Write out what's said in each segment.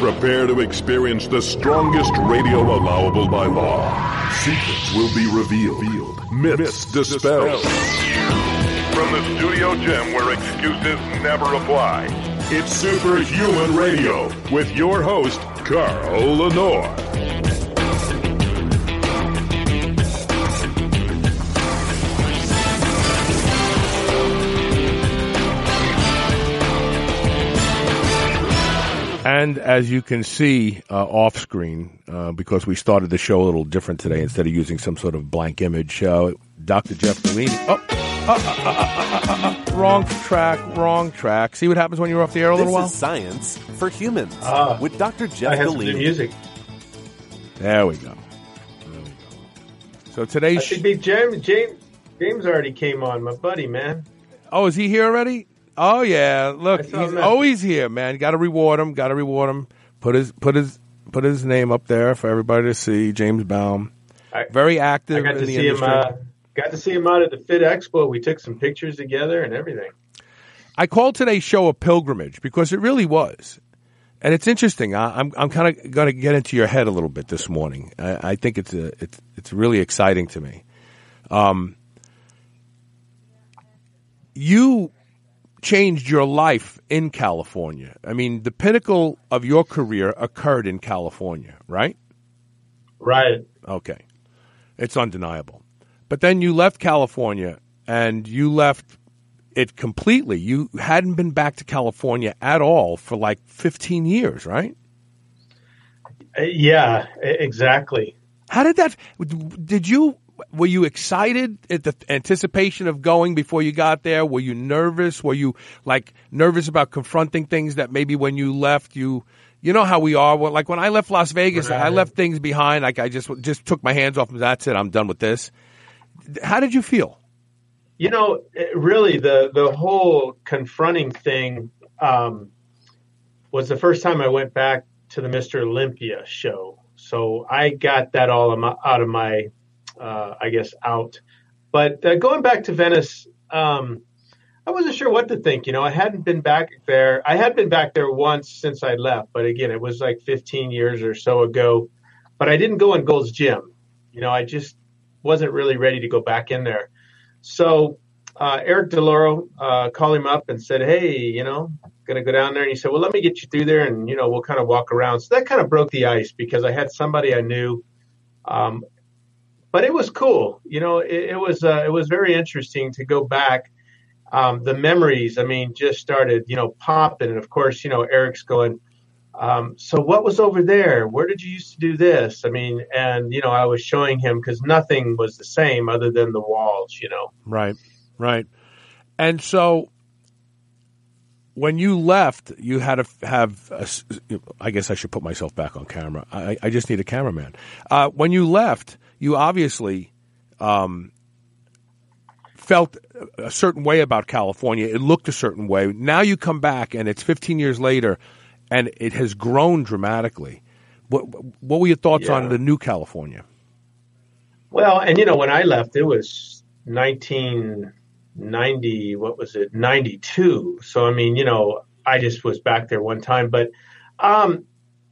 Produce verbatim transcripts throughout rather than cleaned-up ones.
Prepare to experience the strongest radio allowable by law. Secrets will be revealed. Myths dispelled. From the studio gym where excuses never apply, it's Superhuman Radio with your host, Carl Lenore. And as you can see uh, off screen, uh, because we started the show a little different today, instead of using some sort of blank image, uh, Doctor Jeff Bellini. Oh, uh, uh, uh, uh, uh, uh, wrong track, wrong track. See what happens when you're off the air a little while? This is Science for Humans uh, with Doctor Jeff I have Bellini. some music. There we go. There we go. So today's I think Big James, James, James already came on, my buddy, man. Oh, is he here already? Oh yeah, look, he's him. always here, man. Got to reward him. Got to reward him. Put his put his put his name up there for everybody to see. James Baum, I, very active I got in to the see industry. him. Uh, got to see him out at the Fit Expo. We took some pictures together and everything. I called today's show a pilgrimage because it really was, and it's interesting. I, I'm I'm kind of going to get into your head a little bit this morning. I, I think it's a it's it's really exciting to me. Um, you. Changed your life in California. I mean, the pinnacle of your career occurred in California, right? Right. Okay. It's undeniable. But then you left California and you left it completely. You hadn't been back to California at all for like fifteen years, right? Uh, yeah, exactly. How did that, did you, were you excited at the anticipation of going before you got there? Were you nervous? Were you like nervous about confronting things that maybe when you left you, you know how we are. Well, like when I left Las Vegas, right. I left things behind. Like I just just took my hands off them. That's it. I'm done with this. How did you feel? You know, really the, the whole confronting thing um, was the first time I went back to the Mister Olympia show. So I got that all out of my Uh, I guess out. But uh, going back to Venice, um, I wasn't sure what to think. You know, I hadn't been back there. I had been back there once since I left. But again, it was like fifteen years or so ago. But I didn't go in Gold's Gym. You know, I just wasn't really ready to go back in there. So uh, Eric DeLauro uh, called him up and said, hey, you know, going to go down there. And he said, well, let me get you through there and, you know, we'll kind of walk around. So that kind of broke the ice because I had somebody I knew. Um, But it was cool, you know. It, it was uh, it was very interesting to go back. Um, the memories, I mean, just started, you know, popping. And of course, you know, Eric's going. Um, so what was over there? Where did you used to do this? I mean, and you know, I was showing him because nothing was the same other than the walls, you know. Right, right. And so when you left, you had to have. A, I guess I should put myself back on camera. I, I just need a cameraman. Uh, when you left. You obviously um, felt a certain way about California. It looked a certain way. Now you come back, and it's fifteen years later, and it has grown dramatically. What, what were your thoughts yeah. on the new California? Well, and, you know, when I left, it was nineteen ninety, what was it, ninety-two. So, I mean, you know, I just was back there one time. But, um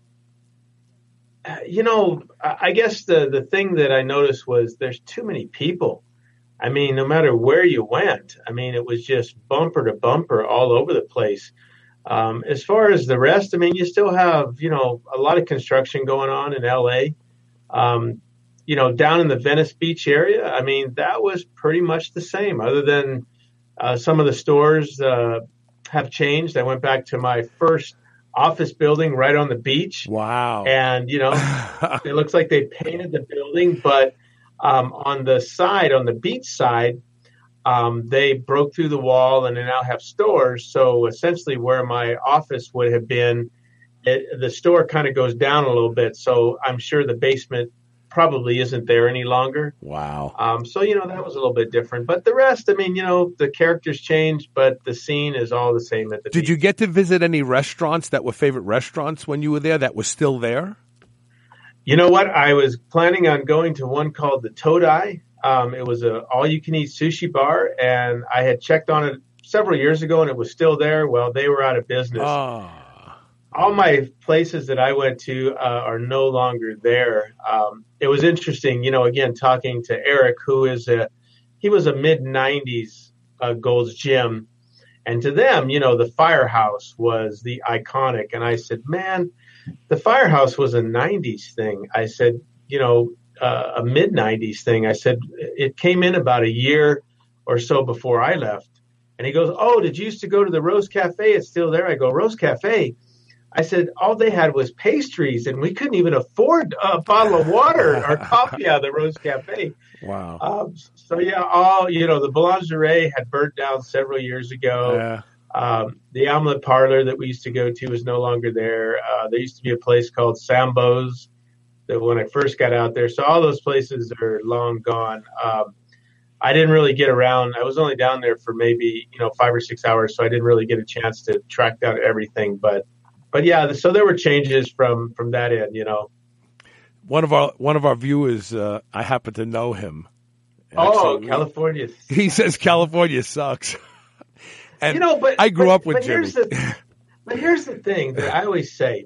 you know, I guess the, the thing that I noticed was there's too many people. I mean, no matter where you went, I mean, it was just bumper to bumper all over the place. Um, as far as the rest, I mean, you still have, you know, a lot of construction going on in L A. Um, you know, down in the Venice Beach area, I mean, that was pretty much the same other than uh, some of the stores uh, have changed. I went back to my first office building right on the beach. Wow. And, you know, it looks like they painted the building, but um, on the side, on the beach side, um, they broke through the wall and they now have stores. So essentially where my office would have been, it, the store kind of goes down a little bit. So I'm sure the basement probably isn't there any longer. Wow. Um, so, you know, that was a little bit different. But the rest, I mean, you know, the characters changed, but the scene is all the same at the Did beach. you get to visit any restaurants that were favorite restaurants when you were there that was still there? You know what? I was planning on going to one called the Todai. Um, it was a all-you-can-eat sushi bar, and I had checked on it several years ago, and it was still there. Well, they were out of business. Oh. all my places that I went to uh, are no longer there. Um, it was interesting, you know, again, talking to Eric, who is a, he was a mid nineties uh, Gold's Gym. And to them, you know, the Firehouse was the iconic. And I said, man, the Firehouse was a nineties thing. I said, you know, uh, a mid nineties thing. I said, it came in about a year or so before I left. And he goes, oh, did you used to go to the Rose Cafe? It's still there. I go, Rose Cafe? I said, all they had was pastries, and we couldn't even afford a bottle of water or coffee out of the Rose Cafe. Wow. Um, so, yeah, all, you know, the Boulangerie had burnt down several years ago. Yeah. Um, the Omelette Parlor that we used to go to is no longer there. Uh, there used to be a place called Sambo's that when I first got out there. So all those places are long gone. Um, I didn't really get around. I was only down there for maybe, you know, five or six hours, so I didn't really get a chance to track down everything. But, but yeah, so there were changes from, from that end, you know. One of our one of our viewers, uh, I happen to know him. Oh, Actually, California. He says California sucks. And you know, but I grew but, up with but Jimmy. Here's the, but here's the thing that I always say: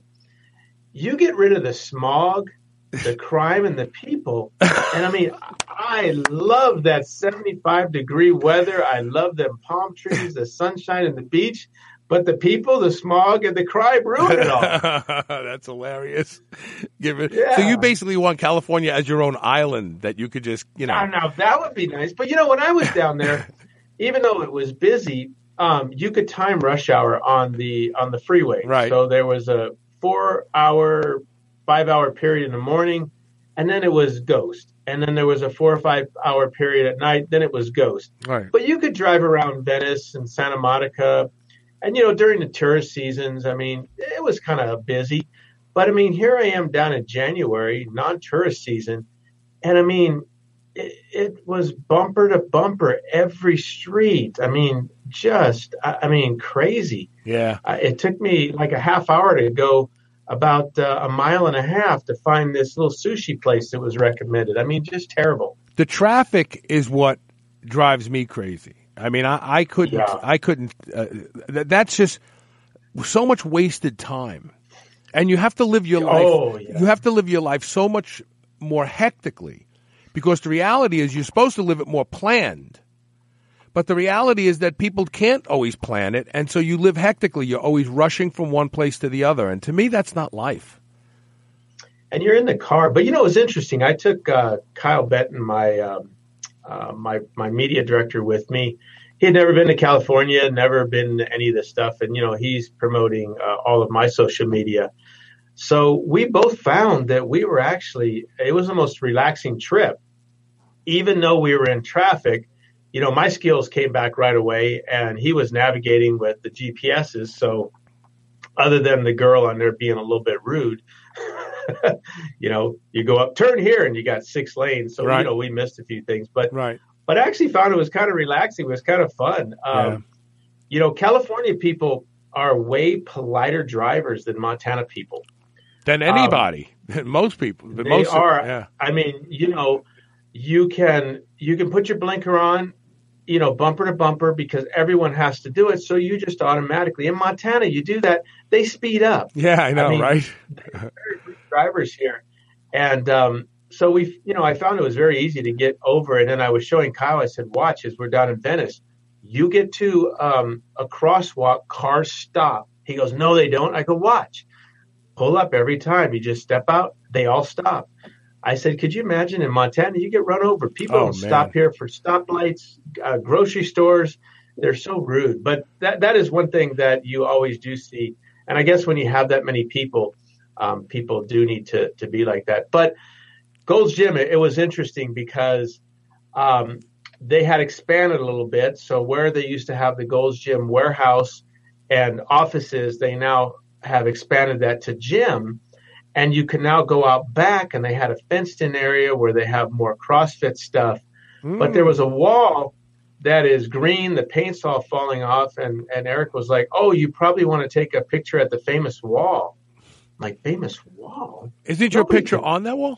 you get rid of the smog, the crime, and the people. And I mean, I love that seventy-five degree weather. I love them palm trees, the sunshine, and the beach. But the people, the smog, and the crime ruin it all. That's hilarious. Give it. Yeah. So you basically want California as your own island that you could just, you know. Now, now that would be nice. But you know, when I was down there, even though it was busy, um, you could time rush hour on the on the freeway. Right. So there was a four hour, five hour period in the morning, and then it was ghost. And then there was a four or five hour period at night. Then it was ghost. Right. But you could drive around Venice and Santa Monica. And, you know, during the tourist seasons, I mean, it was kind of busy. But, I mean, here I am down in January, non-tourist season. And, I mean, it, it was bumper to bumper every street. I mean, just, I, I mean, crazy. Yeah. Uh, it took me like a half hour to go about uh, a mile and a half to find this little sushi place that was recommended. I mean, just terrible. The traffic is what drives me crazy. I mean, I, I couldn't, Yeah. I couldn't, uh, th- that's just so much wasted time. And you have to live your life, Oh, yeah. you have to live your life so much more hectically because the reality is you're supposed to live it more planned. But the reality is that people can't always plan it. And so you live hectically. You're always rushing from one place to the other. And to me, that's not life. And you're in the car. But, you know, it was interesting. I took uh, Kyle Benton, my, um, uh, my my media director, with me. He had never been to California, never been to any of this stuff. And, you know, he's promoting uh, all of my social media. So we both found that we were actually, it was the most relaxing trip. Even though we were in traffic, you know, my skills came back right away, and he was navigating with the G P S's. So other than the girl on there being a little bit rude, you know, you go up, turn here, and you got six lanes. So, Right. you know, we missed a few things. But Right. but I actually found it was kind of relaxing. It was kind of fun. Um, Yeah. You know, California people are way politer drivers than Montana people. Than anybody, most people. They most are. Yeah. I mean, you know, you can you can put your blinker on, you know, bumper to bumper because everyone has to do it. So you just automatically, in Montana, you do that, they speed up. Yeah, I know, I mean, right? Very good drivers here. And um, so we, you know, I found it was very easy to get over. And then I was showing Kyle, I said, watch, as we're down in Venice, you get to um, a crosswalk, cars stop. He goes, no, they don't. I go, watch. Pull up every time. You just step out, they all stop. I said, could you imagine in Montana, you get run over. People Oh, don't man. stop here for stoplights, uh, grocery stores. They're so rude. But that that is one thing that you always do see. And I guess when you have that many people, um, people do need to, to be like that. But Gold's Gym, it, it was interesting because um, they had expanded a little bit. So where they used to have the Gold's Gym warehouse and offices, they now have expanded that to gym. And you can now go out back, and they had a fenced-in area where they have more CrossFit stuff. Mm. But there was a wall that is green, the paint's all falling off, and, and Eric was like, oh, you probably want to take a picture at the famous wall. I'm like, famous wall? Isn't your Nobody picture can- on that wall?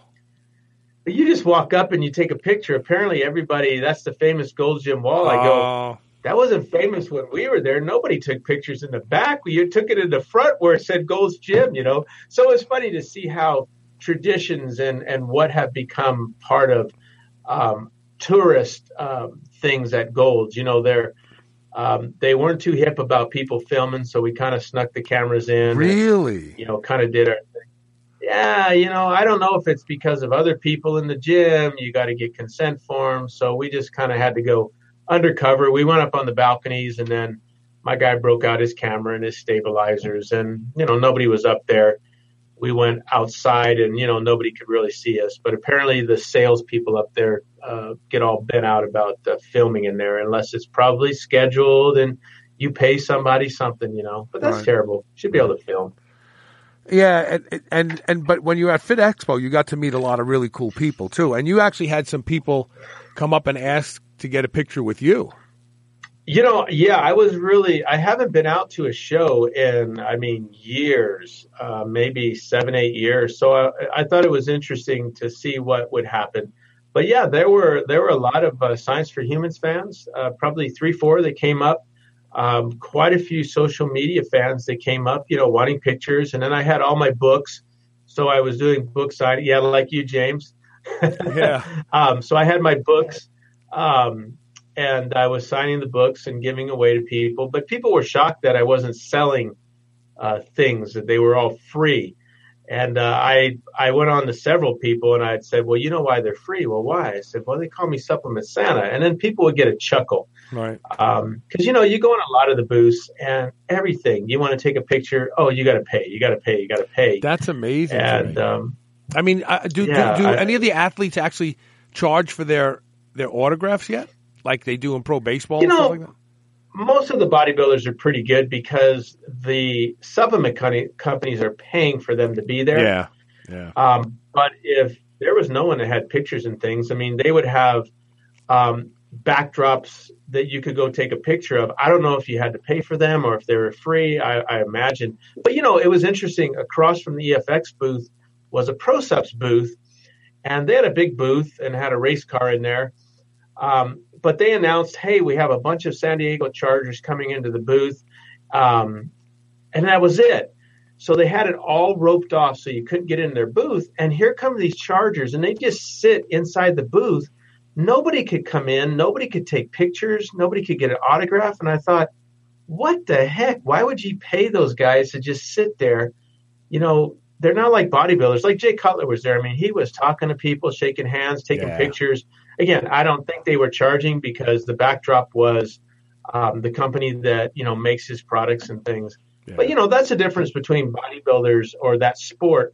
You just walk up and you take a picture. Apparently everybody, that's the famous Gold's Gym wall. I go, Oh, that wasn't famous when we were there. Nobody took pictures in the back. You took it in the front where it said Gold's Gym, you know. So it's funny to see how traditions and, and what have become part of um, tourist um, things at Gold's. You know, they're um, they weren't too hip about people filming, so we kind of snuck the cameras in. Really? And, you know, kind of did our thing. Yeah, you know, I don't know if it's because of other people in the gym. You got to get consent forms. So we just kind of had to go undercover. We went up on the balconies, and then my guy broke out his camera and his stabilizers, and, you know, nobody was up there. We went outside, and, you know, nobody could really see us. But apparently the salespeople up there uh, get all bent out about uh, filming in there unless it's probably scheduled and you pay somebody something, you know. But that's right. terrible. You should be able to film. Yeah, and, and and but when you were at Fit Expo, you got to meet a lot of really cool people too, and you actually had some people come up and ask to get a picture with you. You know, yeah, I was really, I haven't been out to a show in, I mean, years, uh, maybe seven, eight years. So I, I thought it was interesting to see what would happen. But yeah, there were there were a lot of uh, Science for Humans fans, uh, probably three, four that came up. Um, quite a few social media fans that came up, you know, wanting pictures. And then I had all my books. So I was doing book signing. Yeah, like you, James. Yeah. um, so I had my books um, and I was signing the books and giving away to people. But people were shocked that I wasn't selling uh, things, that they were all free. And uh, I I went on to several people and I had said, well, you know why they're free? Well, why? I said, well, they call me Supplement Santa. And then people would get a chuckle. Right. Um, cause you know, you go in a lot of the booths and everything, you want to take a picture. Oh, you got to pay, you got to pay, you got to pay. That's amazing. And, um, I mean, uh, do, yeah, do, do I, any of the athletes actually charge for their, their autographs yet? Like they do in pro baseball you and know, stuff like that? Most of the bodybuilders are pretty good because the supplement co- companies are paying for them to be there. Yeah. Yeah. Um, but if there was no one that had pictures and things, I mean, they would have, um, backdrops that you could go take a picture of. I don't know if you had to pay for them or if they were free. I, I imagine, but you know, it was interesting. Across from the E F X booth was a ProSeps booth, and they had a big booth and had a race car in there. Um, but they announced, hey, we have a bunch of San Diego Chargers coming into the booth, um, and that was it. So they had it all roped off so you couldn't get in their booth. And here come these Chargers, and they just sit inside the booth. Nobody could come in. Nobody could take pictures. Nobody could get an autograph. And I thought, what the heck? Why would you pay those guys to just sit there? You know, they're not like bodybuilders. Like Jay Cutler was there. I mean, he was talking to people, shaking hands, taking Yeah. pictures. Again, I don't think they were charging because the backdrop was um, the company that, you know, makes his products and things. Yeah. But, you know, that's the difference between bodybuilders or that sport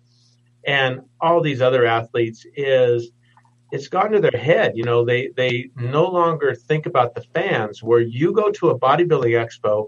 and all these other athletes is it's gone to their head. You know, they, they no longer think about the fans. Where you go to a bodybuilding expo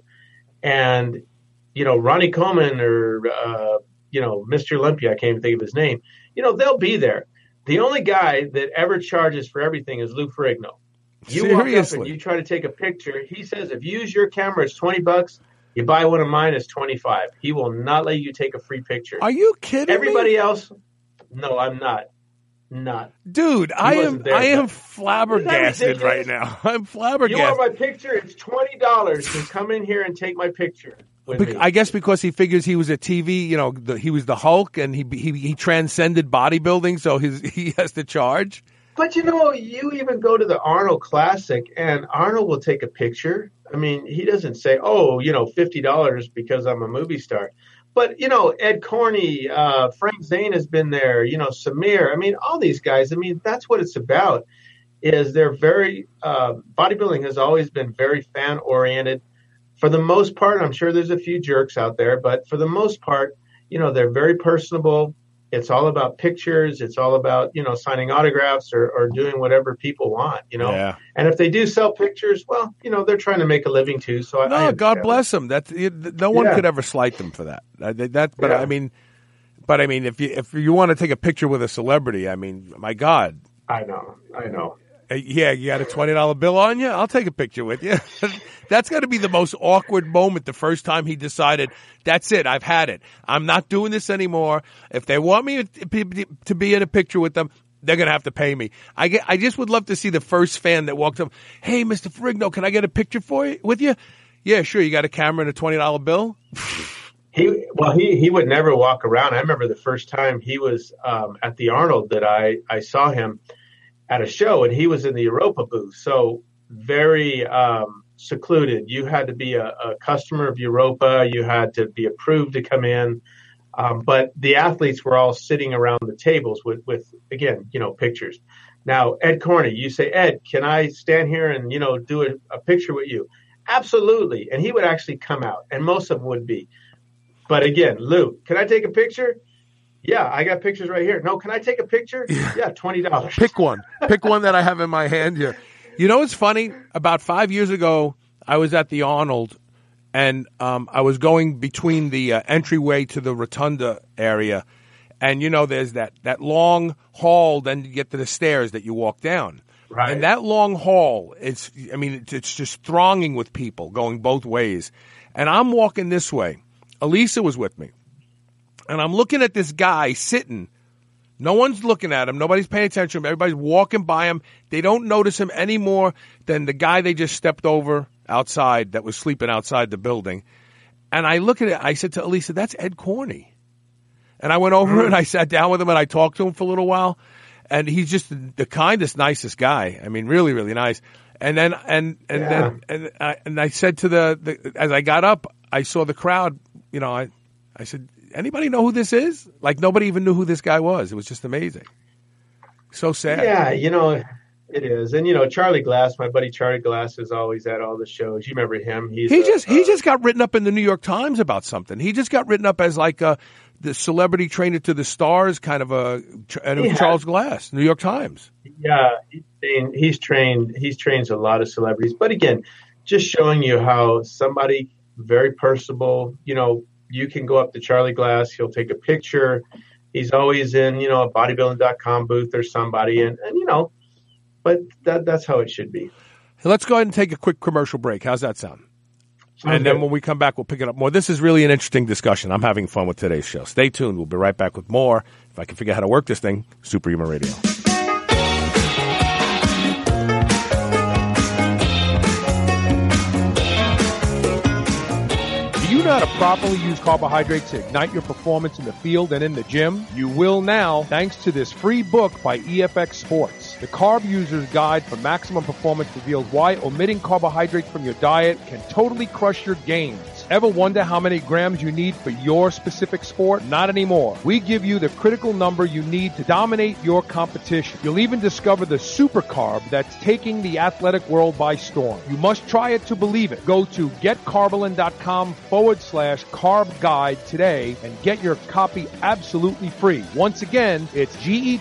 and, you know, Ronnie Coleman or, uh, you know, Mister Olympia, I can't even think of his name, you know, they'll be there. The only guy that ever charges for everything is Lou Ferrigno. You walk up Seriously? and you try to take a picture. He says, if you use your camera, it's twenty bucks. You buy one of mine, it's twenty-five. He will not let you take a free picture. Are you kidding Everybody me? else, no, I'm not. Not. Dude, I am wasn't there, I am but- flabbergasted Isn't that right ridiculous? now. I'm You flabbergasted. want my picture? It's twenty dollars to come in here and take my picture with Bec- me. I guess because he figures he was a T V, you know, the, he was the Hulk, and he he he transcended bodybuilding, so his he has to charge. But, you know, you even go to the Arnold Classic, and Arnold will take a picture. I mean, he doesn't say, oh, you know, fifty dollars because I'm a movie star. But, you know, Ed Corney, uh, Frank Zane has been there, you know, Samir. I mean, all these guys, I mean, that's what it's about, is they're very uh, – bodybuilding has always been very fan-oriented. For the most part, I'm sure there's a few jerks out there, but for the most part, you know, they're very personable. It's all about pictures. It's all about, you know, signing autographs or, or doing whatever people want, you know. Yeah. And if they do sell pictures, well, you know, they're trying to make a living too. So I, No, I God understand bless him. That's it- no one Yeah. could ever slight them for that. Uh, That, that but Yeah. I mean, but I mean, if you if you want to take a picture with a celebrity, I mean, my God, that. I know. I know. Uh, yeah, you got a twenty dollar bill on you? I'll take a picture with you. That's got to be the most awkward moment the first time he decided, that's it, I've had it. I'm not doing this anymore. If they want me to be, to be in a picture with them, they're going to have to pay me. I get, I just would love to see the first fan that walks up. Hey, Mister Ferrigno, can I get a picture for you with you? Yeah, sure. You got a camera and a twenty dollar bill? He well, he he would never walk around. I remember the first time he was um, at the Arnold that I, I saw him at a show, and he was in the Europa booth. So very um, secluded. You had to be a, a customer of Europa. You had to be approved to come in. Um, but the athletes were all sitting around the tables with, with again, you know, pictures. Now, Ed Corney, you say, Ed, can I stand here and, you know, do a, a picture with you? Absolutely. And he would actually come out, and most of them would be. But again, Lou, can I take a picture? Yeah, I got pictures right here. No, can I take a picture? Yeah, yeah twenty dollars. Pick one. Pick one that I have in my hand here. You know what's funny? About five years ago, I was at the Arnold, and um, I was going between the uh, entryway to the rotunda area. And, you know, there's that, that long hall, then you get to the stairs that you walk down. Right. And that long hall, it's, I mean, it's, it's just thronging with people going both ways. And I'm walking this way. Elisa was with me. And I'm looking at this guy sitting. No one's looking at him. Nobody's paying attention to him. Everybody's walking by him. They don't notice him any more than the guy they just stepped over outside that was sleeping outside the building. And I look at it. I said to Elisa, that's Ed Corney. And I went over mm. and I sat down with him and I talked to him for a little while. And he's just the kindest, nicest guy. I mean, really, really nice. And then, and and yeah. then, and I, and I said to the, the, as I got up, I saw the crowd. You know, I, I said, anybody know who this is? Like nobody even knew who this guy was. It was just amazing. So sad. Yeah, you know, it is. And you know, Charlie Glass, my buddy Charlie Glass, is always at all the shows. You remember him? He's he a, just he uh, just got written up in the New York Times about something. He just got written up as like a. The celebrity trainer to the stars, kind of a, and it was Charles Glass, New York Times. Yeah, he's trained, he's trained, he's trained a lot of celebrities. But again, just showing you how somebody very personable, you know, you can go up to Charlie Glass, he'll take a picture. He's always in, you know, a bodybuilding dot com booth or somebody. And, and you know, but that that's how it should be. Let's go ahead and take a quick commercial break. How's that sound? And okay. then when we come back, we'll pick it up more. This is really an interesting discussion. I'm having fun with today's show. Stay tuned. We'll be right back with more. If I can figure out how to work this thing, Superhuman Radio. Do you know how to properly use carbohydrates to ignite your performance in the field and in the gym? You will now, thanks to this free book by E F X Sports. The Carb User's Guide for Maximum Performance reveals why omitting carbohydrates from your diet can totally crush your gains. Ever wonder how many grams you need for your specific sport? Not anymore. We give you the critical number you need to dominate your competition. You'll even discover the super carb that's taking the athletic world by storm. You must try it to believe it. Go to getcarbolin.com forward slash carb guide today and get your copy absolutely free. Once again, it's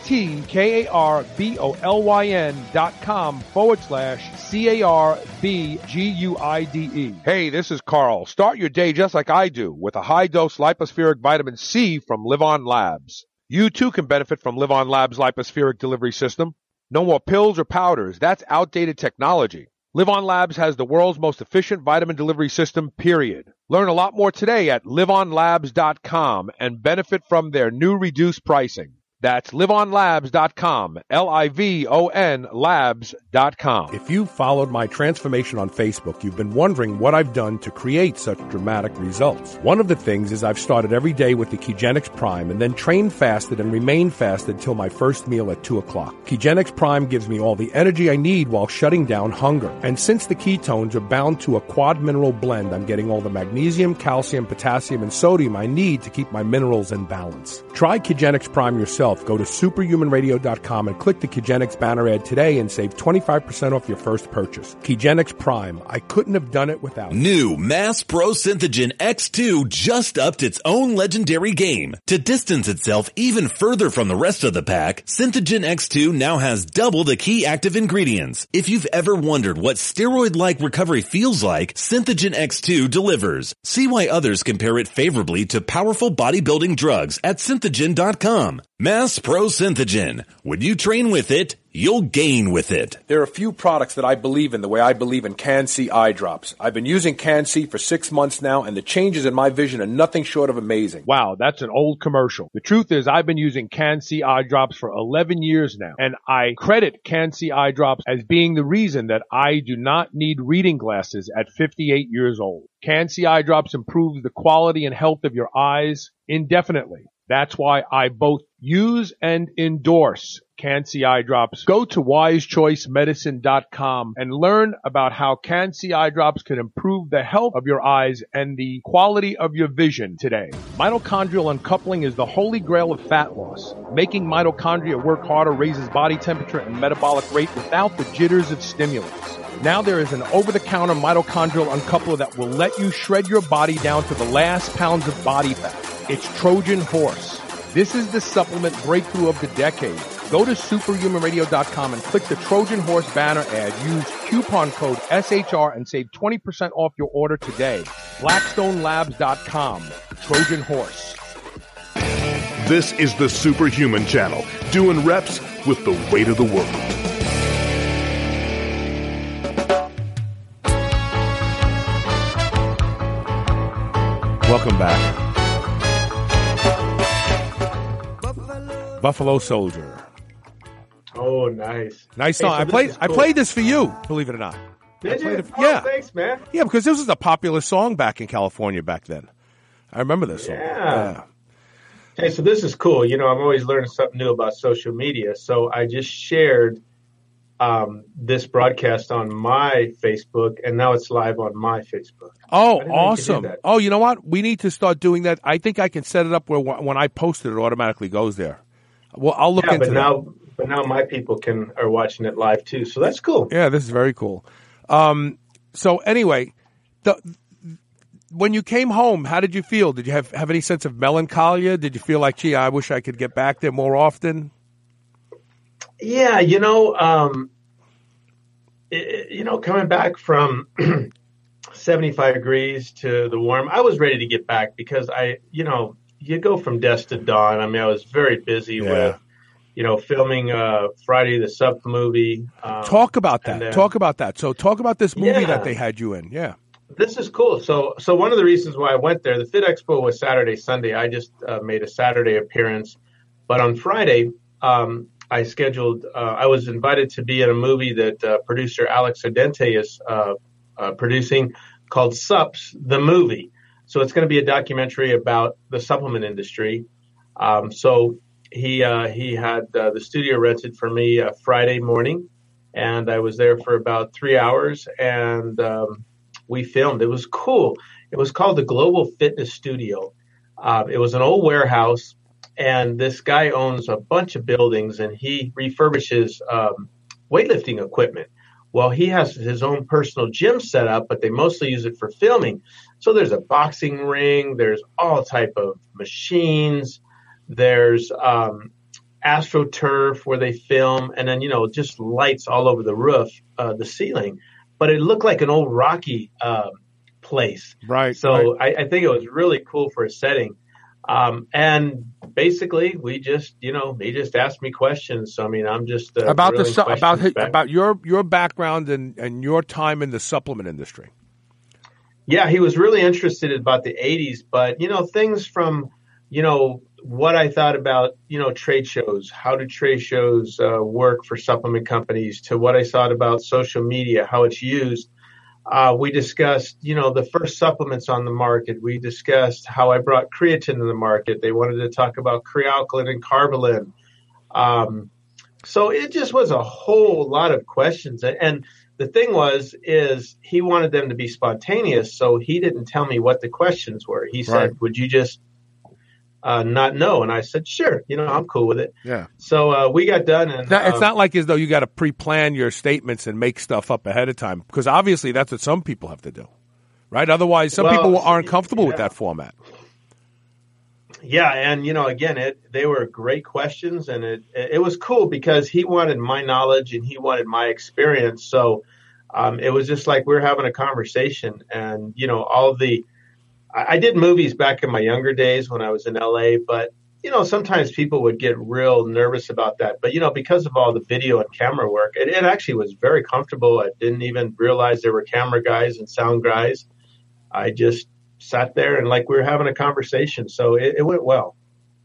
G-E-T-K-A-R-B-O-L-Y-N dot com forward slash C-A-R-B-G-U-I-D-E. Hey, this is Carl. Start your day just like I do with a high-dose lipospheric vitamin C from Livon Labs. You too can benefit from Livon Labs' lipospheric delivery system. No more pills or powders. That's outdated technology. Livon Labs has the world's most efficient vitamin delivery system, period. Learn a lot more today at livon labs dot com and benefit from their new reduced pricing. That's livon labs dot com, L I V O N labs dot com. If you've followed my transformation on Facebook, you've been wondering what I've done to create such dramatic results. One of the things is I've started every day with the Kegenix Prime and then trained fasted and remained fasted till my first meal at two o'clock. Kegenix Prime gives me all the energy I need while shutting down hunger. And since the ketones are bound to a quad mineral blend, I'm getting all the magnesium, calcium, potassium, and sodium I need to keep my minerals in balance. Try Kegenix Prime yourself. Go to superhuman radio dot com and click the Kegenix banner ad today and save twenty-five percent off your first purchase. Kegenix Prime. I couldn't have done it without it. New Mass Pro Synthogen X two just upped its own legendary game. To distance itself even further from the rest of the pack, Synthogen X two now has double the key active ingredients. If you've ever wondered what steroid-like recovery feels like, Synthogen X two delivers. See why others compare it favorably to powerful bodybuilding drugs at synthogen dot com. Mass Pro Synthogen. When you train with it, you'll gain with it. There are a few products that I believe in the way I believe in Can-C eye drops. I've been using Can-C for six months now, and the changes in my vision are nothing short of amazing. Wow, that's an old commercial. The truth is I've been using Can-C eye drops for eleven years now, and I credit Can-C eye drops as being the reason that I do not need reading glasses at fifty-eight years old. Can-C eye drops improves the quality and health of your eyes indefinitely. That's why I both use and endorse Can-C eye drops. Go to wise choice medicine dot com and learn about how Can-C eye drops can improve the health of your eyes and the quality of your vision today. Mitochondrial uncoupling is the holy grail of fat loss. Making mitochondria work harder raises body temperature and metabolic rate without the jitters of stimulants. Now there is an over-the-counter mitochondrial uncoupler that will let you shred your body down to the last pounds of body fat. It's Trojan Horse. This is the supplement breakthrough of the decade. Go to superhuman radio dot com and click the Trojan Horse banner ad. Use coupon code S H R and save twenty percent off your order today. blackstone labs dot com. Trojan Horse. This is the Superhuman Channel, doing reps with the weight of the world. Welcome back. Buffalo Soldier. Oh, nice. Nice Hey, song. so I this played is I cool. played this for you, believe it or not. I Did played you? it for- Oh, yeah. thanks, man. Yeah, because this was a popular song back in California back then. I remember this song. Yeah. Hey, so this is cool. You know, I'm always learning something new about social media. So I just shared um, this broadcast on my Facebook, and now it's live on my Facebook. Oh, I didn't know you could do awesome. that. Oh, you know what? We need to start doing that. I think I can set it up where wh- when I post it, it automatically goes there. Well, I'll look Yeah, into but that. now, but now my people can are watching it live too. So that's cool. Yeah, this is very cool. Um, so anyway, the, when you came home, how did you feel? Did you have, have any sense of melancholia? Did you feel like, gee, I wish I could get back there more often? Yeah, you know, um, it, you know, coming back from seventy-five degrees to the warm, I was ready to get back because I, you know, you go from dusk to dawn. I mean, I was very busy Yeah. with, you know, filming uh, Friday the Sup movie. Um, Talk about that. and then- Talk about that. So talk about this movie Yeah. that they had you in. Yeah. This is cool. So, so one of the reasons why I went there, the Fit Expo was Saturday, Sunday. I just uh, made a Saturday appearance, but on Friday, um, I scheduled. Uh, I was invited to be in a movie that uh, producer Alex Odente is uh, uh, producing called Sups, the movie. So it's going to be a documentary about the supplement industry. Um, so he uh, he had uh, the studio rented for me uh, Friday morning, and I was there for about three hours, and um, we filmed. It was cool. It was called the Global Fitness Studio. Uh, it was an old warehouse, and this guy owns a bunch of buildings, and he refurbishes um, weightlifting equipment. Well, he has his own personal gym set up, but they mostly use it for filming. So there's a boxing ring, there's all type of machines, there's um, AstroTurf where they film, and then, you know, just lights all over the roof, uh, the ceiling. But it looked like an old Rocky uh, place. Right. So right. I, I think it was really cool for a setting. Um, and basically, we just, you know, he just asked me questions. So I mean, I'm just uh, about the drilling su- about questions his, back. about your your background and, and your time in the supplement industry. Yeah, he was really interested about the eighties, but you know, things from, you know, what I thought about, you know, trade shows, how do trade shows uh, work for supplement companies, to what I thought about social media, how it's used. Uh, we discussed, you know, the first supplements on the market. We discussed how I brought creatine to the market. They wanted to talk about Crealkaline and Carbolin. Um, so it just was a whole lot of questions. And the thing was, is he wanted them to be spontaneous. So he didn't tell me what the questions were. He said, Right. would you just uh, not know? And I said, sure, you know, I'm cool with it. Yeah. So uh, we got done. And It's not, it's um, not like as though you got to pre-plan your statements and make stuff up ahead of time, because obviously that's what some people have to do, right? Otherwise, some Well, people aren't comfortable with yeah. that format. Yeah, and you know, again, it they were great questions, and it it was cool because he wanted my knowledge and he wanted my experience. So um, it was just like we were having a conversation, and you know, all the I, I did movies back in my younger days when I was in L A, but you know, sometimes people would get real nervous about that. But, you know, because of all the video and camera work, it, it actually was very comfortable. I didn't even realize there were camera guys and sound guys. I just sat there and like we were having a conversation. So it, it went well.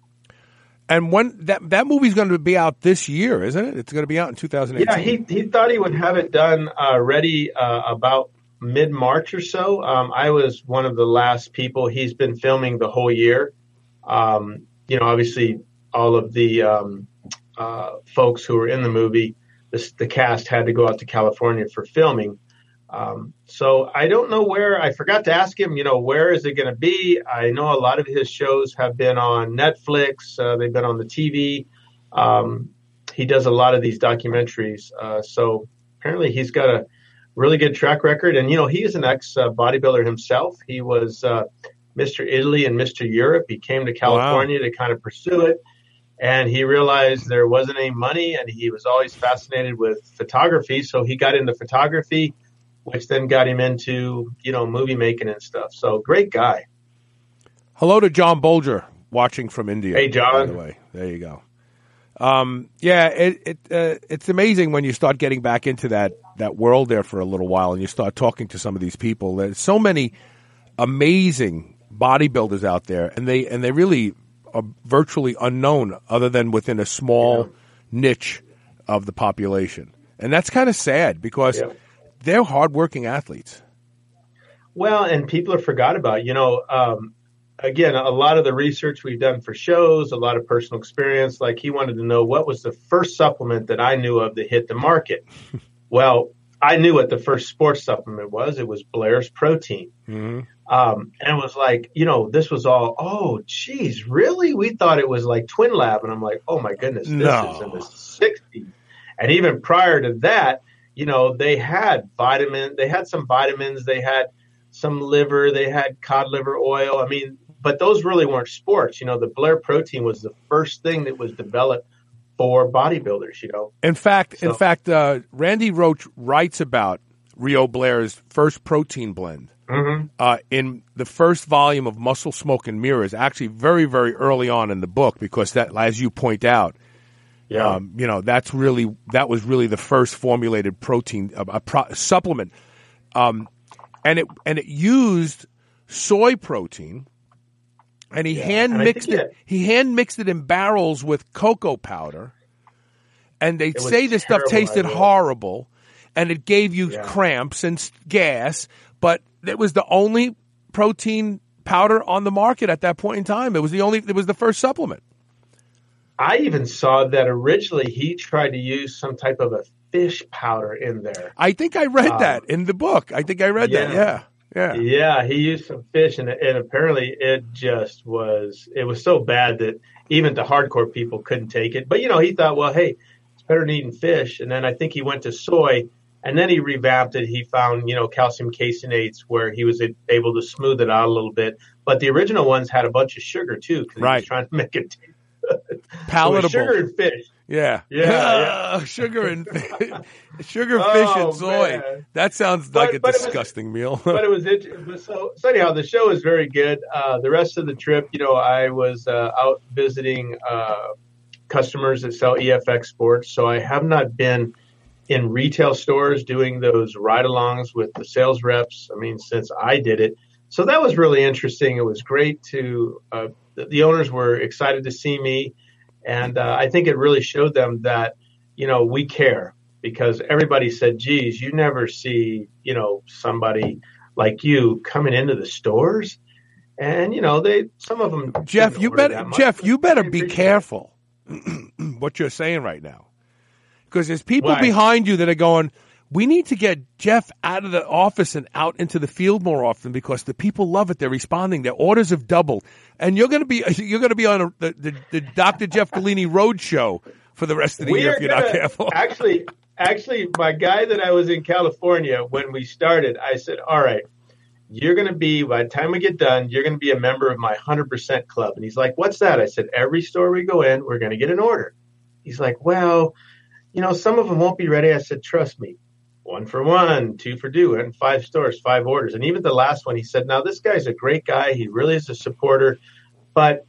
And when that that movie's going to be out this year, isn't it? It's going to be out in two thousand eighteen. Yeah, he he thought he would have it done uh, ready uh, about mid-March or so. Um, I was one of the last people. He's been filming the whole year. Um, you know, obviously, all of the um, uh, folks who were in the movie, this, the cast had to go out to California for filming. Um, so I don't know where. I forgot to ask him, you know, where is it going to be? I know a lot of his shows have been on Netflix. Uh, they've been on the T V. Um, he does a lot of these documentaries. Uh, so apparently he's got a really good track record. And, you know, he is an ex-bodybuilder himself. He was uh, Mister Italy and Mister Europe. He came to California wow. to kind of pursue it. And he realized there wasn't any money, and he was always fascinated with photography. So he got into photography, which then got him into, you know, movie making and stuff. So great guy. Hello to John Bolger watching from India. Hey, John. By the way, there you go. Um, yeah, it, it uh, it's amazing when you start getting back into that, that world there for a little while and you start talking to some of these people. There's so many amazing bodybuilders out there, and they and they really are virtually unknown other than within a small yeah. niche of the population. And that's kind of sad because yeah. they're hardworking athletes. Well, and people are forgot about, you know, um, again, a lot of the research we've done for shows, a lot of personal experience, like he wanted to know what was the first supplement that I knew of that hit the market. Well, I knew what the first sports supplement was. It was Blair's Protein. Mm-hmm. Um, and it was like, you know, this was all, oh, geez, really? We thought it was like Twin Lab. And I'm like, oh, my goodness, this no. is in the sixties. And even prior to that, you know, they had vitamin, they had some vitamins, they had some liver, they had cod liver oil. I mean, but those really weren't sports. You know, the Blair Protein was the first thing that was developed for bodybuilders, you know. In fact, so, in fact, uh, Randy Roach writes about Rio Blair's first protein blend mm-hmm. uh, in the first volume of Muscle, Smoke, and Mirrors, actually very, very early on in the book, because that, as you point out, yeah. um, you know, that's really, that was really the first formulated protein, uh, a pro- supplement. Um, and it, and it used soy protein, and he yeah. hand and mixed it, it, he hand mixed it in barrels with cocoa powder. And they say this stuff tasted horrible, and it gave you yeah. cramps and gas, but it was the only protein powder on the market at that point in time. It was the only, it was the first supplement. I even saw that originally he tried to use some type of a fish powder in there. I think I read um, that in the book. I think I read yeah. that. Yeah. Yeah. Yeah. He used some fish, and, and apparently it just was, it was so bad that even the hardcore people couldn't take it. But, you know, he thought, well, hey, it's better than eating fish. And then I think he went to soy, and then he revamped it. He found, you know, calcium caseinates where he was able to smooth it out a little bit. But the original ones had a bunch of sugar too, because right. he was trying to make it taste palatable. So sugar and fish. Yeah. Yeah. yeah. sugar and sugar, oh, fish, and soy. Man. That sounds but, like a disgusting was, meal. but it was it. So, so anyhow, the show is very good. Uh, the rest of the trip, you know, I was uh, out visiting uh, customers that sell E F X Sports. So I have not been in retail stores doing those ride-alongs with the sales reps. I mean, since I did it. So that was really interesting. It was great to uh, – the, the owners were excited to see me. And uh, I think it really showed them that, you know, we care, because everybody said, geez, you never see, you know, somebody like you coming into the stores. And, you know, they some of them. Jeff, you better Jeff, you better be careful what you're saying right now, because there's people Why? behind you that are going, we need to get Jeff out of the office and out into the field more often, because the people love it. They're responding. Their orders have doubled, and you're going to be you're going to be on a, the, the the Doctor Jeff Galini Road Show for the rest of the we year if you're gonna, not careful. Actually, actually, my guy that I was in California when we started, I said, "All right, you're going to be by the time we get done, you're going to be a member of my one hundred percent club." And he's like, "What's that?" I said, "Every store we go in, we're going to get an order." He's like, "Well, you know, some of them won't be ready." I said, "Trust me. One for one, two for two, and five stores, five orders." And even the last one, he said, now this guy's a great guy. He really is a supporter. But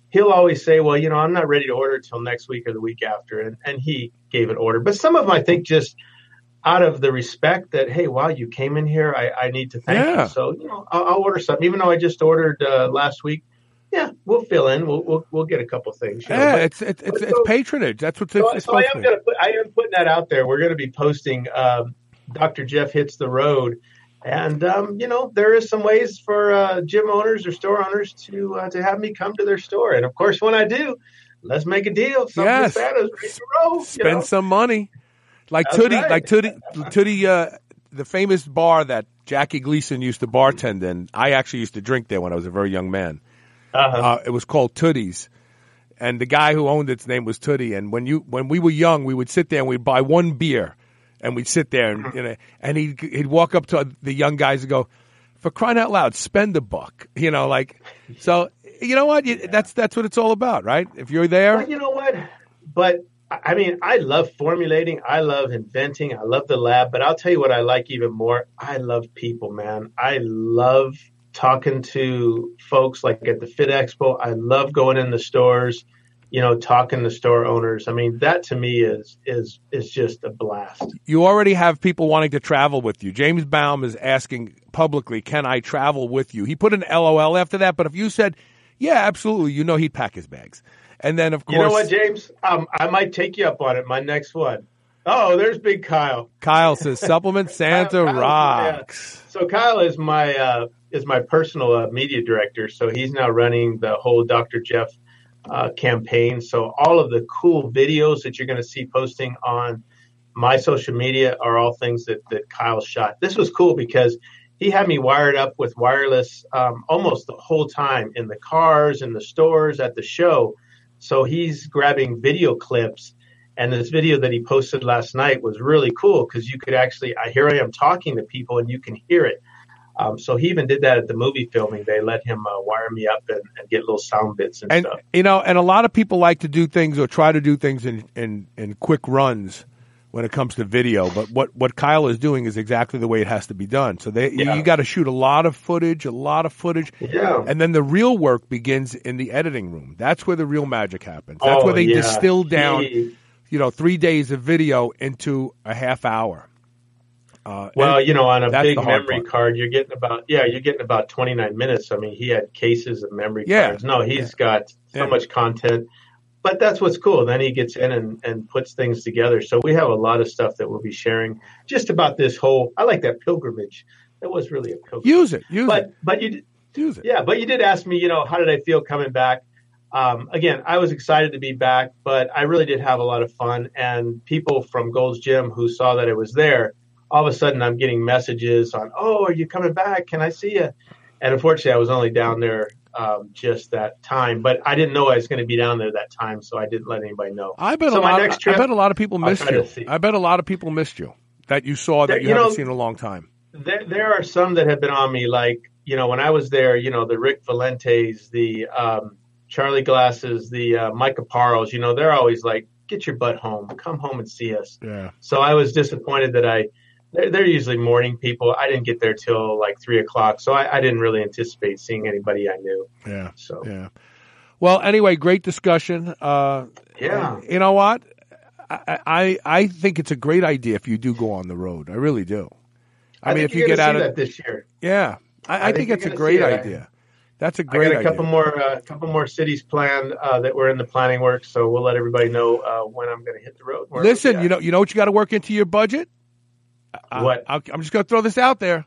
he'll always say, well, you know, I'm not ready to order till next week or the week after. And, and he gave an order. But some of them, I think, just out of the respect that, hey, wow, you came in here, I, I need to thank Yeah. you. So, you know, I'll, I'll order something. Even though I just ordered uh, last week, yeah, we'll fill in. We'll we'll, we'll get a couple things. You know, Yeah, but- it's it's it's, so- it's patronage. That's what So, it's so I supposed to am be. going to put, I am putting that out there. We're going to be posting um, Doctor Jeff Hits the Road, and um, you know there is some ways for uh, gym owners or store owners to uh, to have me come to their store, and of course when I do, let's make a deal. Something Yes. Santa's ready to roll. Spend you know? some money, like That's Tootie, right. like Tootie, Tootie, uh, the famous bar that Jackie Gleason used to bartend in. I actually used to drink there when I was a very young man. Uh-huh. Uh, it was called Tootie's, and the guy who owned its name was Tootie. And when you when we were young, we would sit there and we'd buy one beer, and we'd sit there and you know, and he'd he'd walk up to the young guys and go, "For crying out loud, spend a buck," you know, like. So you know what? You, that's that's what it's all about, right? If you're there, But you know what? But I mean, I love formulating. I love inventing. I love the lab. But I'll tell you what I like even more. I love people, man. I love talking to folks like at the Fit Expo. I love going in the stores, you know, talking to store owners. I mean, that to me is is is just a blast. you already have people wanting to travel with you. James Baum is asking publicly, "Can I travel with you?" He put an L O L after that, but if you said, "Yeah, absolutely," you know he'd pack his bags. And then, of course, You know what, James? Um, I might take you up on it. My next one. Oh, there's Big Kyle. Kyle says, "Supplement Santa Kyle- Kyle, rocks." So Kyle is my uh, is my personal uh, media director. So he's now running the whole Doctor Jeff uh, campaign. So all of the cool videos that you're going to see posting on my social media are all things that, that Kyle shot. This was cool because he had me wired up with wireless um, almost the whole time in the cars, in the stores, at the show. So he's grabbing video clips. And this video that he posted last night was really cool because you could actually, I here I am talking to people and you can hear it. Um, so he even did that at the movie filming. They let him uh, wire me up and, and get little sound bits and, And stuff. you know, and a lot of people like to do things or try to do things in, in, in quick runs when it comes to video. But what, what Kyle is doing is exactly the way it has to be done. So they Yeah. you got to shoot a lot of footage, a lot of footage, Yeah. and then the real work begins in the editing room. That's where the real magic happens. That's Oh, where they yeah. distill down, He- you know, three days of video into a half hour. Uh, Well, and you know, on a that's big the hard memory part. card, you're getting about yeah, you're getting about twenty-nine minutes. I mean, he had cases of memory Yeah. cards. No, he's got so Yeah. much content. But that's what's cool. Then he gets in and, and puts things together. So we have a lot of stuff that we'll be sharing just about this whole. I like that pilgrimage. That was really a pilgrimage. use it, use But it, but you use it. yeah, but you did ask me, you know, how did I feel coming back? Um, again, I was excited to be back, but I really did have a lot of fun. And people from Gold's Gym who saw that it was there, all of a sudden I'm getting messages on, oh, are you coming back? Can I see you? And unfortunately, I was only down there um, just that time, but I didn't know I was going to be down there that time, so I didn't let anybody know. I bet So a my lot. next trip, I bet a lot of people I'll missed try you. to see. I bet a lot of people missed you that you saw that There- you, you haven't know- seen in a long time. There, there are some that have been on me, like, you know, when I was there, you know, the Rick Valentes, the um, Charlie Glasses, the uh, Micah Parles, you know, they're always like, get your butt home, come home and see us. Yeah. So I was disappointed that I, they're, they're usually morning people. I didn't get there till like three o'clock. So I, I didn't really anticipate seeing anybody I knew. Yeah. So, Yeah. Well, anyway, great discussion. Uh, yeah. You know what? I, I I think it's a great idea if you do go on the road. I really do. I, mean, think if you you're get gonna out see of that this year. yeah, I, I, I think, think it's you're a gonna great see it. idea. That's a I great got a couple idea. more, uh, couple more cities planned uh, that we're in the planning work. So we'll let everybody know uh, when I'm going to hit the road. Where Listen, we'll be you at. know, you know what you got to work into your budget. I- What? I, I'm just going to throw this out there.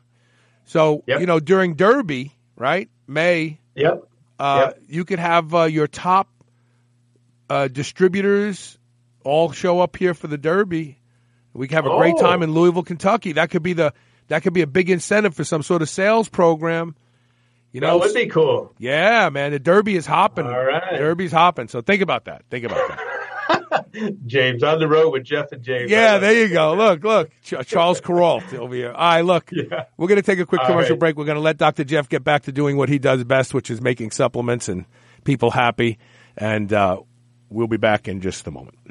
So Yep. you know, during Derby, right, May, Yep. uh, Yep. you could have uh, your top uh, distributors all show up here for the Derby. We could have a great Oh. time in Louisville, Kentucky. That could be the that could be a big incentive for some sort of sales program. You That know, would be cool. yeah, man, the Derby is hopping. All right. The Derby's hopping. So think about that. Think about that. James on the road with Jeff and James. Yeah, there you go. Look, look, Ch- Charles Carrault over here. All right, look, Yeah. we're going to take a quick All commercial right. break. We're going to let Doctor Jeff get back to doing what he does best, which is making supplements and people happy. And uh, we'll be back in just a moment.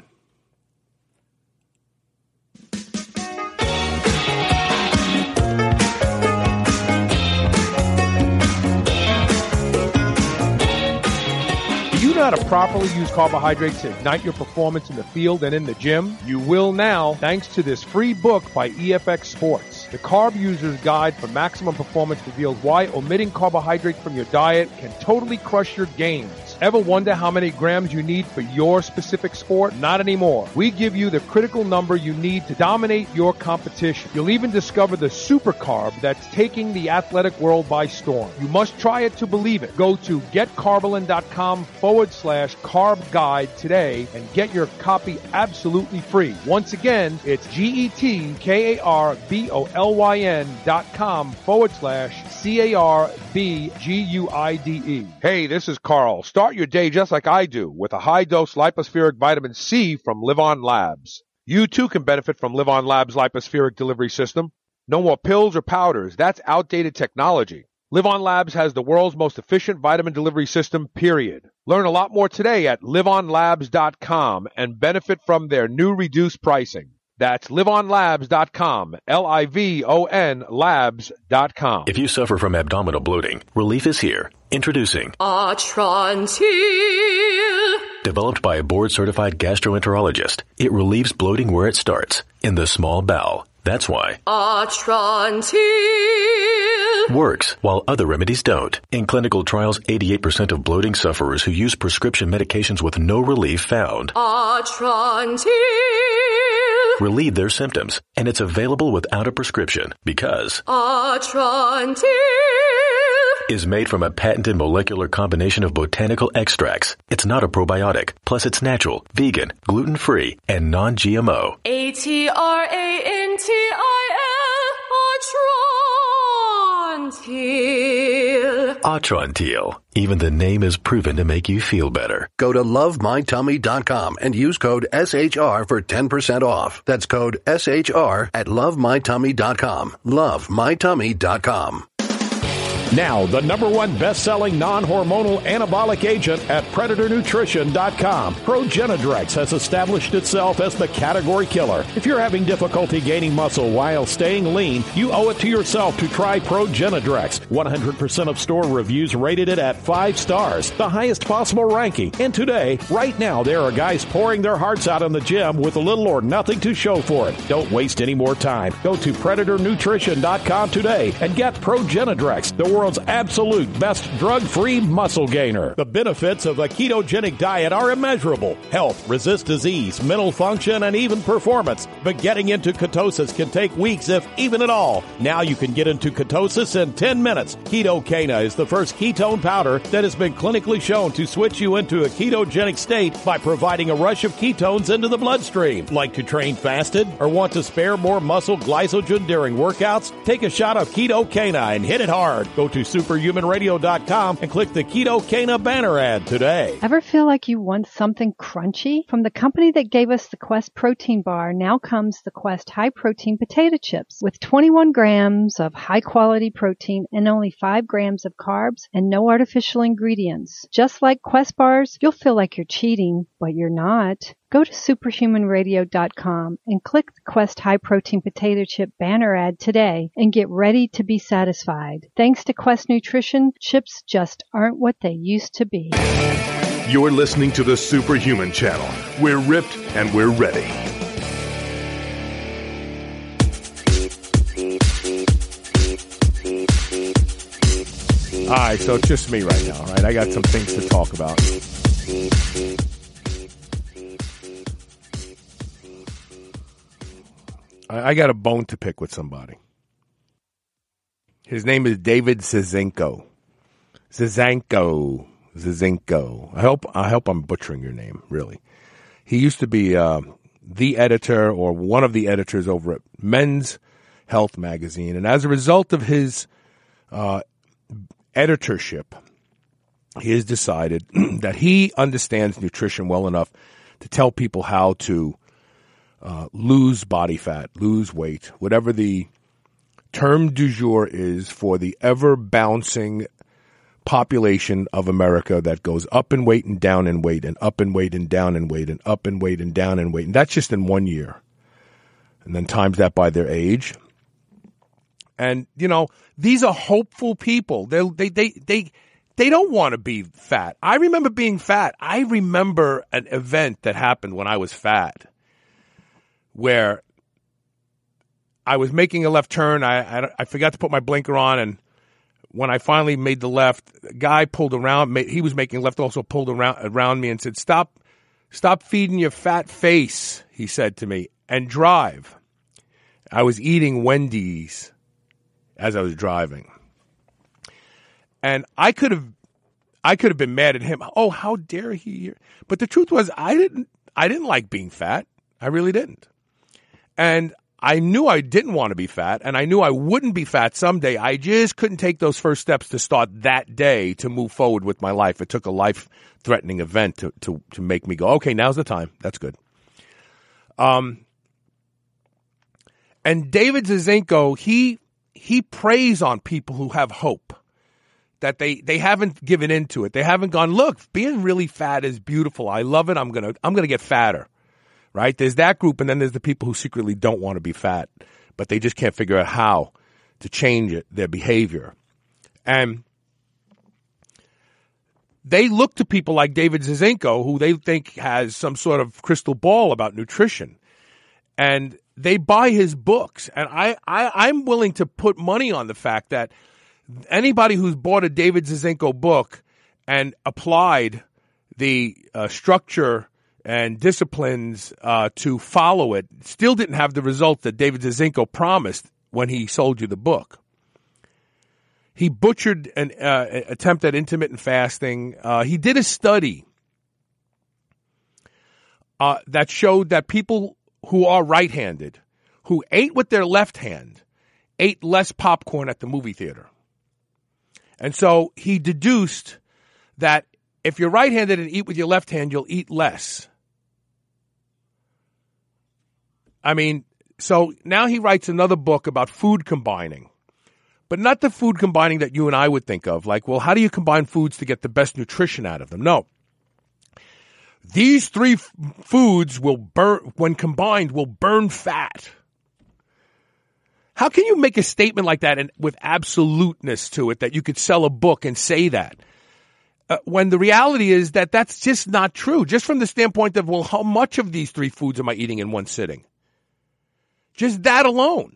know how to properly use carbohydrates to ignite your performance in the field and in the gym? You will now, thanks to this free book by E F X Sports. The Carb User's Guide for Maximum Performance reveals why omitting carbohydrates from your diet can totally crush your gains. Ever wonder how many grams you need for your specific sport? Not anymore. We give you the critical number you need to dominate your competition. You'll even discover the super carb that's taking the athletic world by storm. You must try it to believe it. Go to getcarbolin.com forward slash carb guide today and get your copy absolutely free. Once again, it's G-E-T-K-A-R-B-O-L-Y-N dot com forward slash C-A-R-B-G-U-I-D-E. Hey, this is Carl. Start your day just like I do with a high-dose lipospheric vitamin C from LivOn Labs. You too can benefit from LivOn Labs' lipospheric delivery system. No more pills or powders. That's outdated technology. LivOn Labs has the world's most efficient vitamin delivery system, period. Learn a lot more today at live on labs dot com and benefit from their new reduced pricing. That's live on labs dot com, L I V O N labs dot com. If you suffer from abdominal bloating, relief is here. Introducing Atrantil. Developed by a board-certified gastroenterologist, it relieves bloating where it starts, in the small bowel. That's why Atrantil works while other remedies don't. In clinical trials, eighty-eight percent of bloating sufferers who use prescription medications with no relief found Atrantil relieve their symptoms, and it's available without a prescription because Atrantil is made from a patented molecular combination of botanical extracts. It's not a probiotic. Plus, it's natural, vegan, gluten-free, and non-G M O. A T R A N T I L Atrantil. Atrantil. Even the name is proven to make you feel better. Go to love my tummy dot com and use code S H R for ten percent off. That's code S H R at love my tummy dot com. love my tummy dot com. Now, the number one best-selling non-hormonal anabolic agent at predator nutrition dot com. Progenadrex has established itself as the category killer. If you're having difficulty gaining muscle while staying lean, you owe it to yourself to try Progenadrex. one hundred percent of store reviews rated it at five stars, the highest possible ranking. And today, right now, there are guys pouring their hearts out in the gym with little or nothing to show for it. Don't waste any more time. Go to predator nutrition dot com today and get Progenadrex, the world's absolute best drug-free muscle gainer. The benefits of the ketogenic diet are immeasurable. Health, resist disease, mental function, and even performance. But getting into ketosis can take weeks, if even at all. Now you can get into ketosis in ten minutes. Ketocana is the first ketone powder that has been clinically shown to switch you into a ketogenic state by providing a rush of ketones into the bloodstream. Like to train fasted or want to spare more muscle glycogen during workouts? Take a shot of Ketocana and hit it hard. Go to superhuman radio dot com and click the Ketocana banner ad today. Ever feel like you want something crunchy? From the company that gave us the Quest protein bar, now comes the Quest high protein potato chips with twenty-one grams of high quality protein and only five grams of carbs and no artificial ingredients. Just like Quest bars, you'll feel like you're cheating, but you're not. Go to superhuman radio dot com and click the Quest High Protein Potato Chip banner ad today and get ready to be satisfied. Thanks to Quest Nutrition, chips just aren't what they used to be. You're listening to the Superhuman Channel. We're ripped and we're ready. All right, so it's just me right now, all right? I got some things to talk about. I got a bone to pick with somebody. His name is David Zinczenko. Zinczenko. Zinczenko. I hope I hope I'm butchering your name, really. He used to be uh, the editor or one of the editors over at Men's Health magazine. And as a result of his uh, editorship, he has decided that he understands nutrition well enough to tell people how to Uh, lose body fat, lose weight, whatever the term du jour is for the ever-bouncing population of America that goes up in weight and down in weight and up in weight and down in weight and up in weight and down in weight. And that's just in one year. And then times that by their age. And, you know, these are hopeful people. They, they, they, they, they don't want to be fat. I remember being fat. I remember an event that happened when I was fat where I was making a left turn. I, I, I forgot to put my blinker on, and when I finally made the left, a guy pulled around. He was making left, also pulled around, around me and said, stop, stop feeding your fat face, he said to me, and drive. I was eating Wendy's as I was driving. And I could have, I could have been mad at him. Oh, how dare he? But the truth was, I didn't, I didn't like being fat. I really didn't. And I knew I didn't want to be fat, and I knew I wouldn't be fat someday. I just couldn't take those first steps to start that day to move forward with my life. It took a life-threatening event to, to, to make me go, okay, now's the time. That's good. Um, and David Zinczenko, he, he preys on people who have hope. That they, they haven't given into it. They haven't gone, look, being really fat is beautiful. I love it. I'm gonna I'm gonna get fatter. Right? There's that group, and then there's the people who secretly don't want to be fat, but they just can't figure out how to change it, their behavior. And they look to people like David Zinczenko, who they think has some sort of crystal ball about nutrition. And they buy his books. And I, I, I'm willing to put money on the fact that anybody who's bought a David Zinczenko book and applied the uh, structure and disciplines uh, to follow it still didn't have the result that David Zinczenko promised when he sold you the book. He butchered an uh, attempt at intermittent fasting. Uh, he did a study uh, that showed that people who are right-handed, who ate with their left hand, ate less popcorn at the movie theater. And so he deduced that if you're right-handed and eat with your left hand, you'll eat less. I mean, so now he writes another book about food combining, but not the food combining that you and I would think of. Like, well, how do you combine foods to get the best nutrition out of them? No. These three f- foods will burn, when combined, will burn fat. How can you make a statement like that and with absoluteness to it that you could sell a book and say that? Uh, when the reality is that that's just not true. Just from the standpoint of, well, how much of these three foods am I eating in one sitting? Just that alone.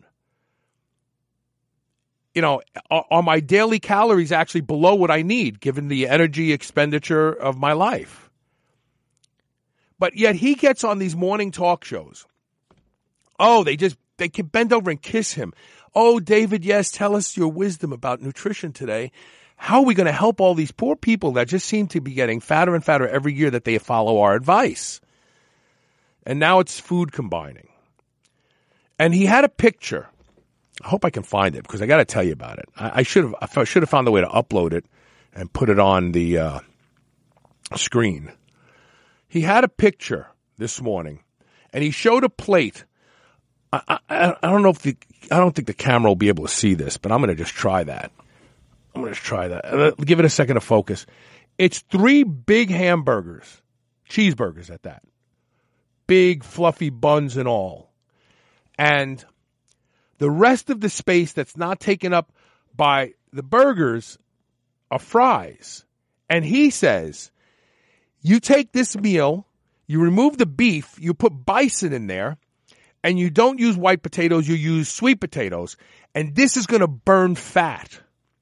You know, are, are my daily calories actually below what I need given the energy expenditure of my life? But yet he gets on these morning talk shows. Oh, they just, they can bend over and kiss him. Oh, David, yes, tell us your wisdom about nutrition today. How are we going to help all these poor people that just seem to be getting fatter and fatter every year that they follow our advice? And now it's food combining. And he had a picture. I hope I can find it because I got to tell you about it. I, I should have I should have found a way to upload it and put it on the uh, screen. He had a picture this morning, and he showed a plate. I, I, I don't know if the I don't think the camera will be able to see this, but I'm going to just try that. I'm going to try that. Give it a second to focus. It's three big hamburgers, cheeseburgers at that, big fluffy buns and all. And the rest of the space that's not taken up by the burgers are fries. And he says, you take this meal, you remove the beef, you put bison in there, and you don't use white potatoes, you use sweet potatoes. And this is going to burn fat.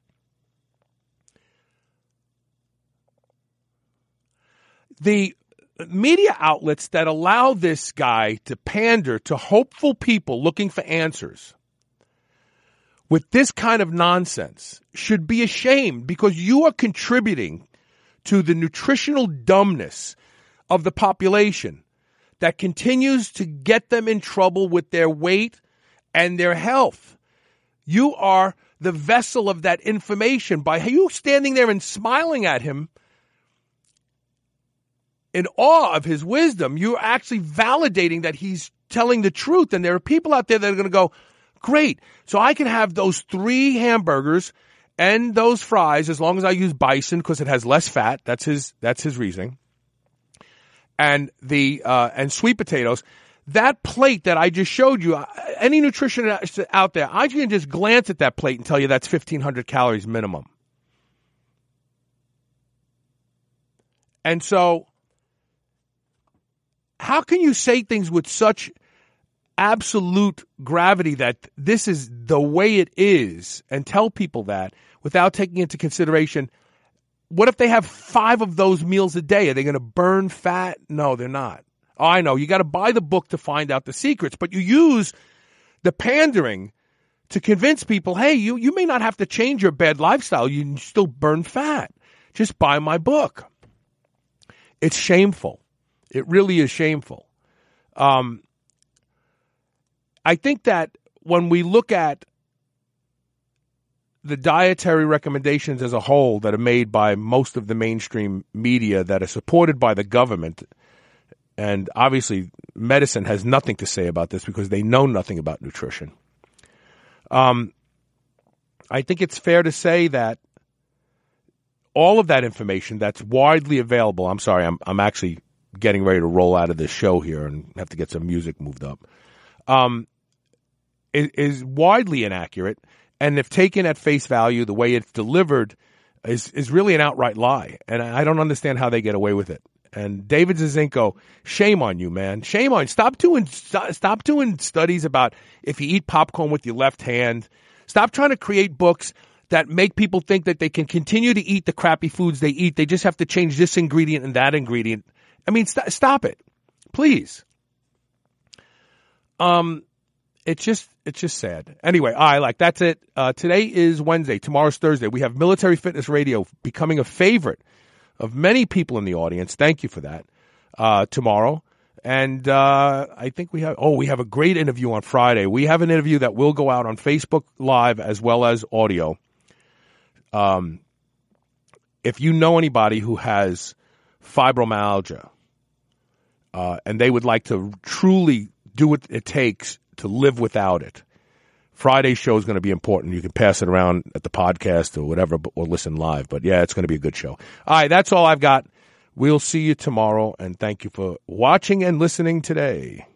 The media outlets that allow this guy to pander to hopeful people looking for answers with this kind of nonsense should be ashamed because you are contributing to the nutritional dumbness of the population that continues to get them in trouble with their weight and their health. You are the vessel of that information by you standing there and smiling at him in awe of his wisdom. You're actually validating that he's telling the truth. And there are people out there that are going to go, great, so I can have those three hamburgers and those fries as long as I use bison because it has less fat. That's his, that's his reasoning. And the, uh, and sweet potatoes. That plate that I just showed you, any nutritionist out there, I can just glance at that plate and tell you that's fifteen hundred calories minimum. And so how can you say things with such absolute gravity that this is the way it is and tell people that without taking into consideration, what if they have five of those meals a day? Are they going to burn fat? No, they're not. Oh, I know. You got to buy the book to find out the secrets, but you use the pandering to convince people, hey, you, you may not have to change your bad lifestyle. You can still burn fat. Just buy my book. It's shameful. It really is shameful. Um, I think that when we look at the dietary recommendations as a whole that are made by most of the mainstream media that are supported by the government, and obviously medicine has nothing to say about this because they know nothing about nutrition. Um, I think it's fair to say that all of that information that's widely available, I'm sorry, I'm I'm actually getting ready to roll out of this show here and have to get some music moved up, um, is, is widely inaccurate. And if taken at face value, the way it's delivered is, is really an outright lie. And I don't understand how they get away with it. And David Zizinko, shame on you, man. Shame on you. Stop doing, stop doing studies about if you eat popcorn with your left hand. Stop trying to create books that make people think that they can continue to eat the crappy foods they eat. They just have to change this ingredient and that ingredient. I mean, st- stop it, please. Um, it's just, it's just sad. Anyway, I like that's it. Uh, today is Wednesday. Tomorrow's Thursday. We have Military Fitness Radio becoming a favorite of many people in the audience. Thank you for that. Uh, tomorrow. And, uh, I think we have, oh, we have a great interview on Friday. We have an interview that will go out on Facebook Live as well as audio. Um, if you know anybody who has fibromyalgia, uh, and they would like to truly do what it takes to live without it, Friday's show is going to be important. You can pass it around at the podcast or whatever, or listen live. But yeah, it's going to be a good show. All right, that's all I've got. We'll see you tomorrow, and thank you for watching and listening today.